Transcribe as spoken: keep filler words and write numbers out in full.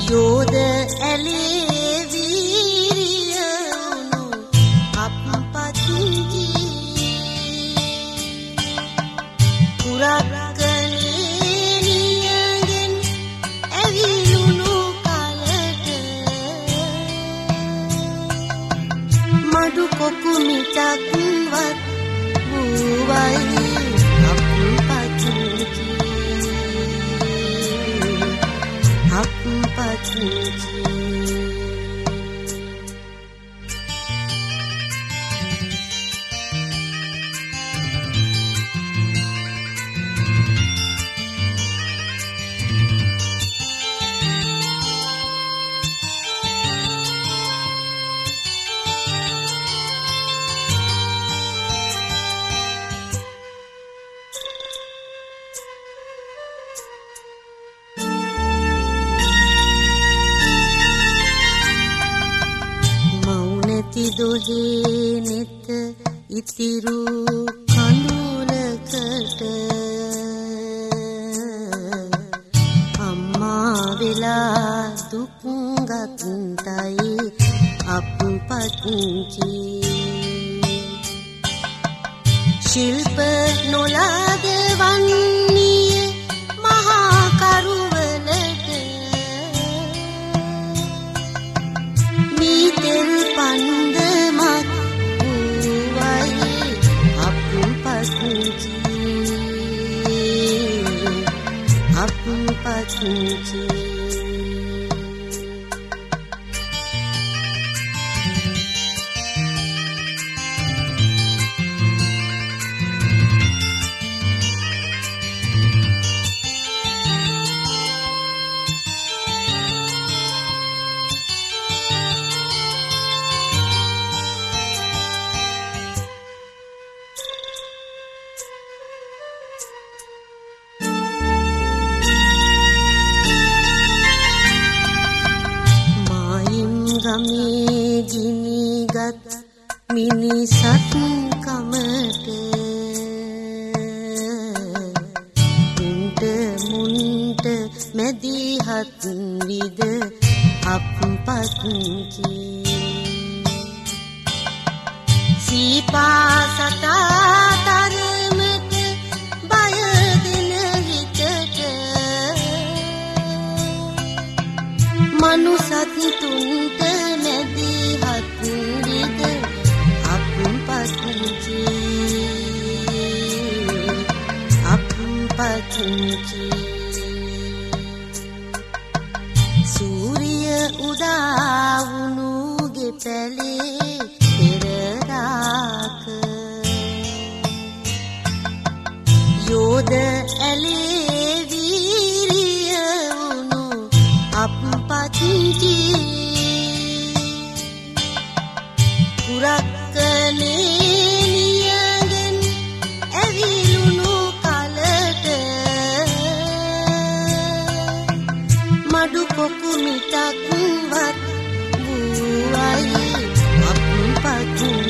යෝධ ඇලේ වීරියුණු අපපතිංචි කුරක්කනේ නියගෙන් ඇවිලුණු කලට මඩු කොකු මිටක්වත් වූවයි අපපතිංචි අපපතිංචි දොහේ නෙත ඉතිරු කඳුලකට අම්මා වෙලා දුක් ගත්තයි අපපතිංචි ශිල්ප නොලාද වන්නේ මහා කරුවලට මීතෙල් පන්ද අපපතිංචි ගමේ ගිනිගත් මිනිසත් කමට උන්ට මුන්ට මැදිහත් විද අපපතිංචි සීපා සතා තරමට බය දෙන හිතට මනුසත් තුන්ට මැදිහත් විද අපපතිංචි අපපතිංචි සූර්ය උදා වුණු ගෙපැලේ පෙරදාක යෝධ ඇලේ වීරිය වුණු අපපතිංචි කුරක්කනේ නියගෙන් ඇවිලුණු කලට මඩු කොකු මිටක්වත් වූවයි අපපතිංචි